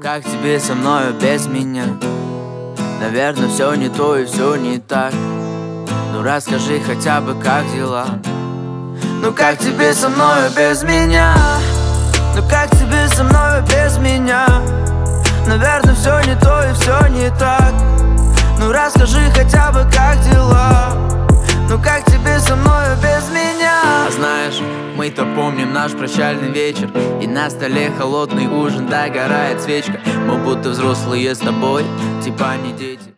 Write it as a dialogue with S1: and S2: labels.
S1: как тебе со мною без меня? Наверное, все не то и все не так. Ну расскажи хотя бы, как дела? Ну как тебе со мною без меня? Ну как тебе со мною без меня? Наверное, все не то и все не так. Ну расскажи хотя бы, как дела? Ну как тебе со мною без меня? А знаешь, мы-то помним наш прощальный вечер, и на столе холодный ужин, догорает свечка. Мы будто взрослые с тобой, типа не дети.